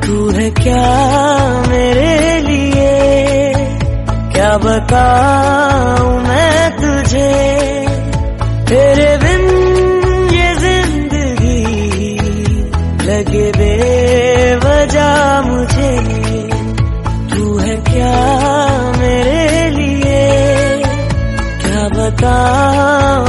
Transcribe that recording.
तू है क्या मेरे लिए, क्या बताऊं मैं तुझे, तेरे बिन ये जिंदगी लगे बेवजह मुझे। तू है क्या मेरे लिए, क्या बताऊं